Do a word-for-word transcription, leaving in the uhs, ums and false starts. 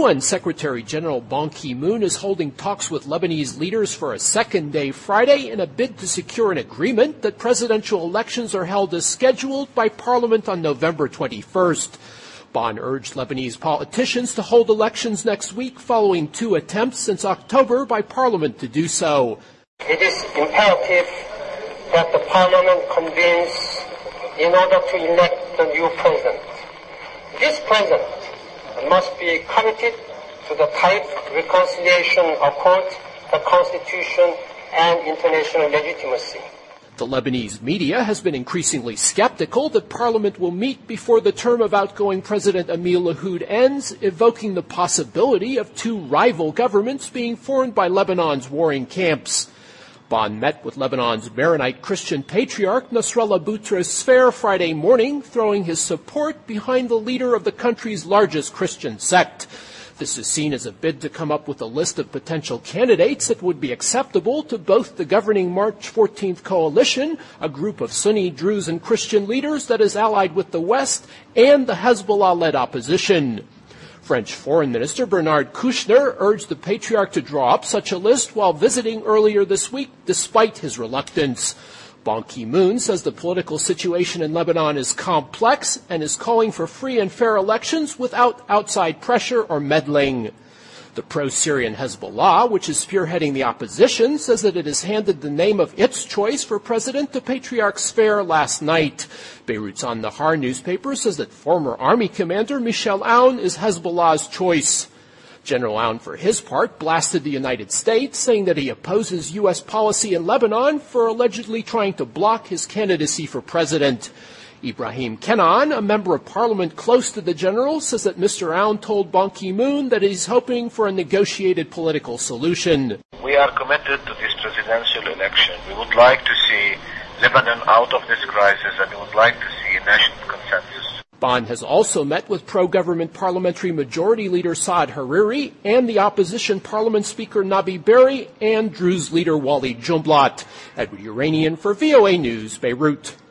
U N Secretary General Ban Ki-moon is holding talks with Lebanese leaders for a second day Friday in a bid to secure an agreement that presidential elections are held as scheduled by Parliament on November twenty-first. Ban urged Lebanese politicians to hold elections next week following two attempts since October by Parliament to do so. It is imperative that the Parliament convenes in order to elect the new president. This president must be committed to the tight reconciliation accord, the Constitution, and international legitimacy. The Lebanese media has been increasingly skeptical that Parliament will meet before the term of outgoing President Emil Lahoud ends, evoking the possibility of two rival governments being formed by Lebanon's warring camps. Ban met with Lebanon's Maronite Christian patriarch Nasrallah Boutros Sfer Friday morning, throwing his support behind the leader of the country's largest Christian sect. This is seen as a bid to come up with a list of potential candidates that would be acceptable to both the governing March fourteenth coalition, a group of Sunni, Druze, and Christian leaders that is allied with the West, and the Hezbollah-led opposition. French Foreign Minister Bernard Kouchner urged the patriarch to draw up such a list while visiting earlier this week, despite his reluctance. Ban Ki-moon says the political situation in Lebanon is complex and is calling for free and fair elections without outside pressure or meddling. The pro-Syrian Hezbollah, which is spearheading the opposition, says that it has handed the name of its choice for president to Patriarch Sfer last night. Beirut's An-Nahar newspaper says that former army commander Michel Aoun is Hezbollah's choice. General Aoun, for his part, blasted the United States, saying that he opposes U S policy in Lebanon for allegedly trying to block his candidacy for president. Ibrahim Kenan, a member of parliament close to the general, says that Mister Aoun told Ban Ki-moon that he's hoping for a negotiated political solution. We are committed to this presidential election. We would like to see Lebanon out of this crisis, and we would like to see a national consensus. Ban has also met with pro-government parliamentary majority leader Saad Hariri and the opposition parliament speaker Nabi Berri and Druze leader Walid Jumblat. Edward Uranian for V O A News, Beirut.